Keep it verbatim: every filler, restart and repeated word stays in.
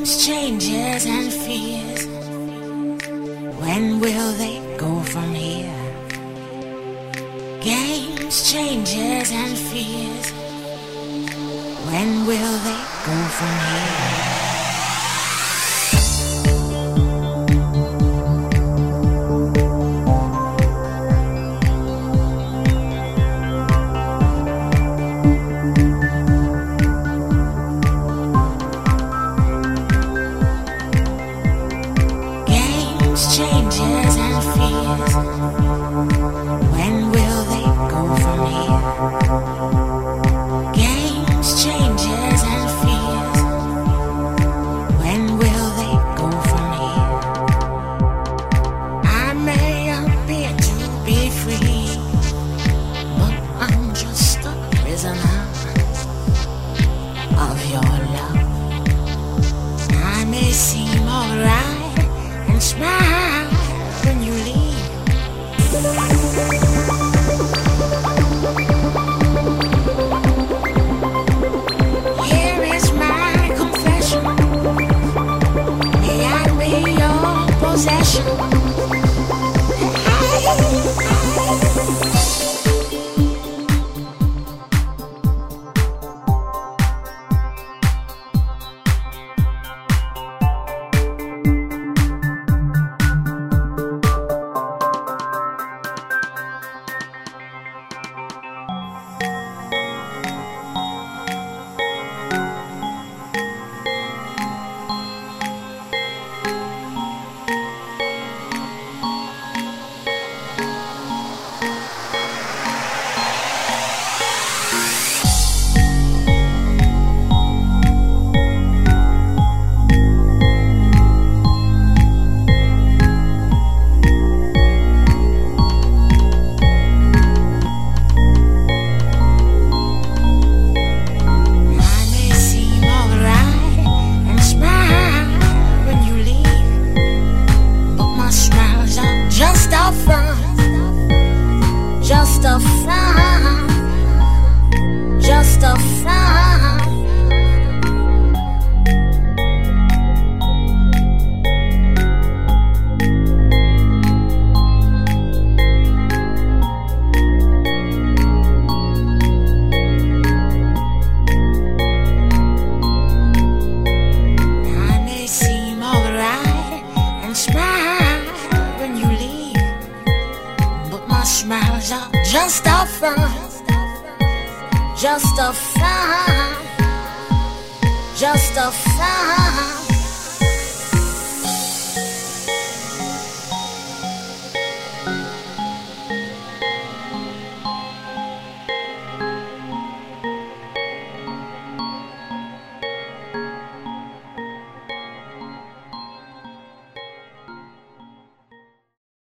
changes and fears. When will they go from here? Games, changes and fears. When will they go from here? Changes and fears. When will they go from here? Games, changes and fears. When will they go from here? I may appear to be free, but I'm just a prisoner of your love. I may seem alright and smile when you leave. Here is my confession. May I be your possession. Just a frown, just a frown. I may seem alright and smile when you leave, but my smiles are just a front, just a front, just a front.